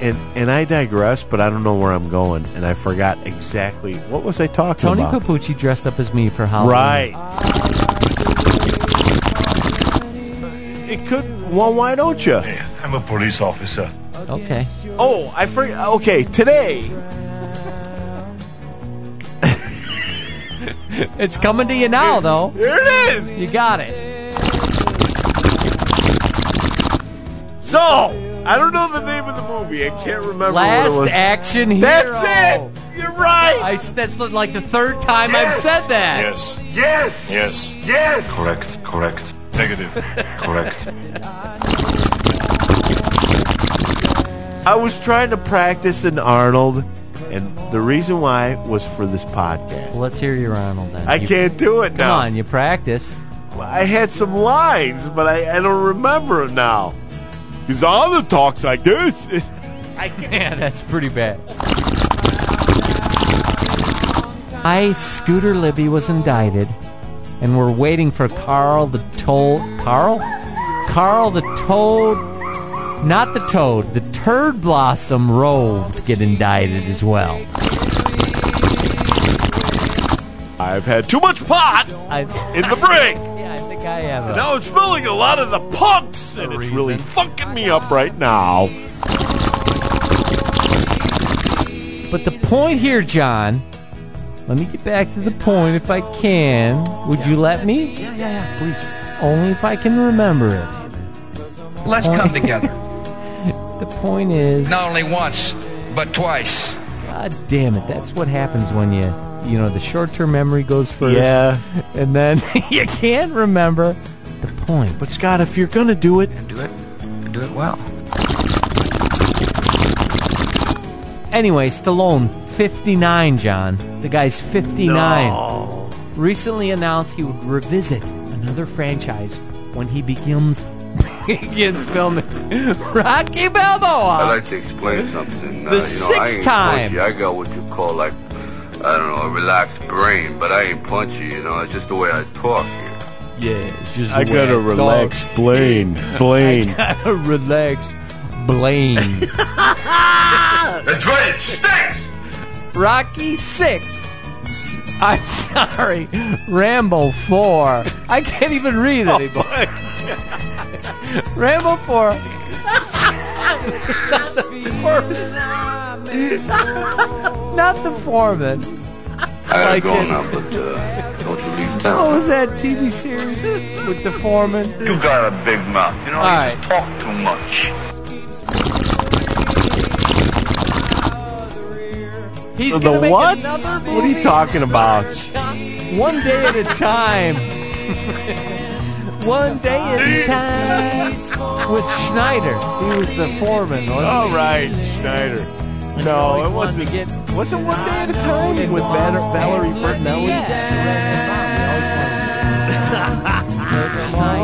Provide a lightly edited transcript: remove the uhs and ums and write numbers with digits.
And I digress, but I don't know where I'm going, and I forgot exactly what was I talking about. Tony Papucci dressed up as me for Halloween. Right. It could. Well, why don't you? Hey, I'm a police officer. Okay. Oh, I forgot. Okay, today. It's coming to you now, though. Here it is. You got it. So, I don't know the name of the movie. I can't remember Last what it was. Action Hero. That's it. You're right. That's like the third time I've said that. Yes. Yes. Yes. Yes. Correct. Correct. Negative. Correct. I was trying to practice an Arnold, and the reason why was for this podcast. Well, let's hear your Arnold then. I can't do it now. Come on, you practiced. I had some lines, but I don't remember them now. Because Arnold talks like this. Yeah, that's pretty bad. Scooter Libby was indicted, and we're waiting for Carl the Toad. Carl the Toad, not the Toad, the Turd Blossom Rove to get indicted as well. I've had too much pot in the break. Yeah, I think I have. Now I'm smelling a lot of the punks, and it's really fucking me up right now. But the point here, John, let me get back to the point if I can. Would you let me? Yeah, please. Only if I can remember it. Let's come together. The point is... Not only once, but twice. God damn it, that's what happens when you know, the short-term memory goes first. Yeah. And then you can't remember the point. But Scott, if you're going to do it... And do it well. Anyway, Stallone, 59, John. The guy's 59. No. Recently announced he would revisit another franchise when he begins filming Rocky Balboa. I'd like to explain something. The sixth time. I got what you call, like, I don't know, a relaxed brain, but I ain't punchy, you know. It's just the way I talk here. Yeah, it's just I got a relaxed Blaine. I got a relaxed Blaine. That's right. It stinks. Rocky 6. I'm sorry. Rambo 4. I can't even read anymore. Rambo 4. Not the foreman. I gotta go now, but don't you leave town. What was that TV series with the foreman? You got a big mouth. You know, All right. you talk too much. He's The gonna make what? another movie. What are you talking about? One day at a time. One day at a time. With Schneider. He was the foreman, wasn't he? All right, Schneider. No, it wasn't. Wasn't One Day at a Time with Valerie Bertinelli? Yeah.